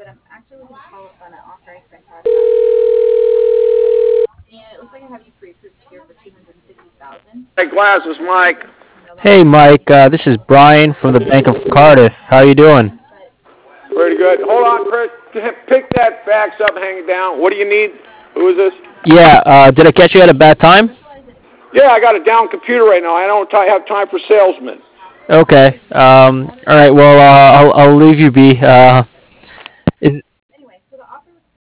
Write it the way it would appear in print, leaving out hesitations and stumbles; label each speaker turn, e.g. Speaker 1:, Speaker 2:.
Speaker 1: Hey, glasses, Mike.
Speaker 2: Hey, Mike. This is Brian from the Bank of Cardiff. How are you doing?
Speaker 1: Pretty good. Hold on, Chris. Pick that fax up, hang it down. What do you need? Who is this?
Speaker 2: Yeah. Did I catch you at a bad time?
Speaker 1: Yeah, I got a down computer right now. I don't have time for salesmen.
Speaker 2: Okay. All right. Well, I'll leave you be.